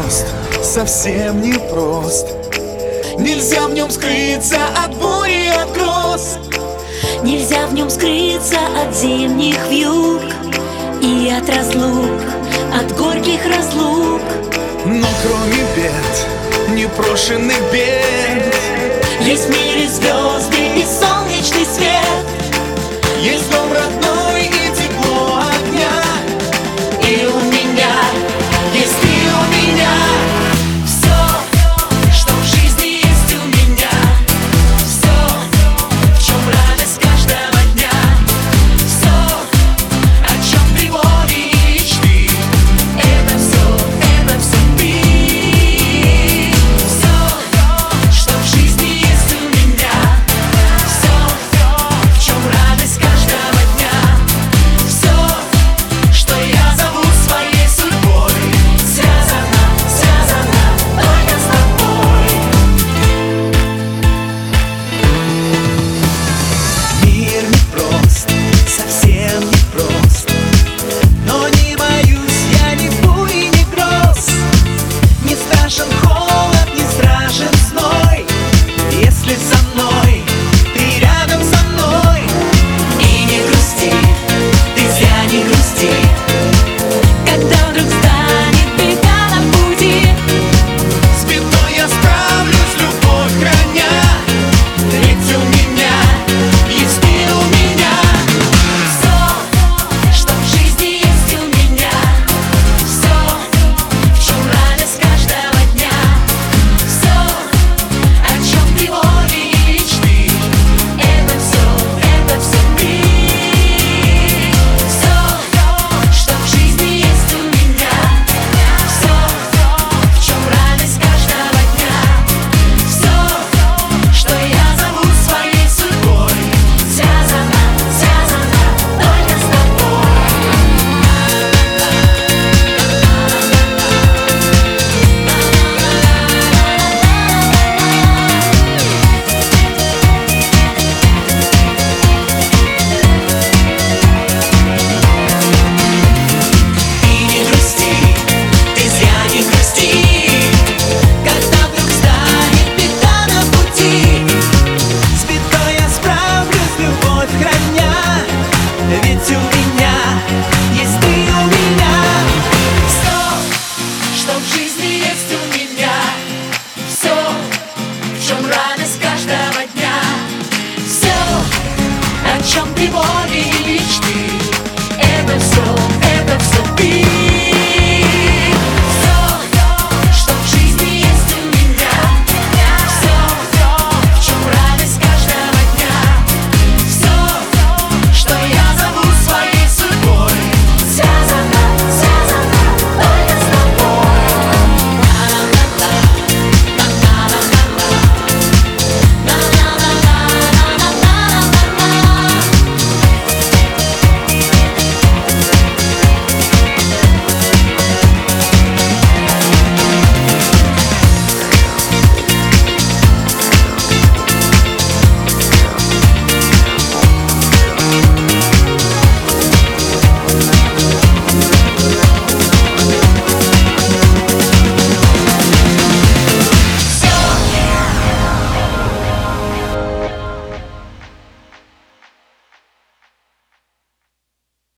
непрост, совсем непрост. Нельзя в нем скрыться от бури, от гроз. Нельзя в нем скрыться от зимних вьюг и от разлук, от горьких разлук. Но кроме бед, непрошенных бед, есть в мире звезды и солнечный свет. есть дом родной и тепло огня. И у меня есть ты у меня. Все, что в жизни есть у меня. Все, в чем радость каждого дня. Все, о чем тревоги и мечты. Это все ты. Все, что в жизни есть у меня. Все, в чем радость каждого дня. Все, что я зову своей судьбой, связано только с тобой. Мир непрост, совсем непрост. Но не боюсь я ни бури, ни гроз. Не страшен холод, не страшен зной, если со мной, ты рядом со мной. И не грусти, ты зря не грусти, когда вдруг станет беда на пути. С бедой я справлюсь, любовь храня. Ведь у меня есть ты у меня. Все, что в жизни есть у меня. Все, в чем радость каждого дня. Все, о чем тревоги и мечты. Это все ты. Все, что в жизни есть у меня. Все, в чем радость каждого дня. Все, что я зову своей судьбой, связано только с тобой. И не грусти, ты зря не грусти, когда вдруг станет беда на пути. С бедой я справлюсь, любовь храня. Ведь у меня есть ты у меня. Все, что в жизни есть у меня. Все, в чем радость каждого дня. Все, о чем тревоги и мечты. Это все ты.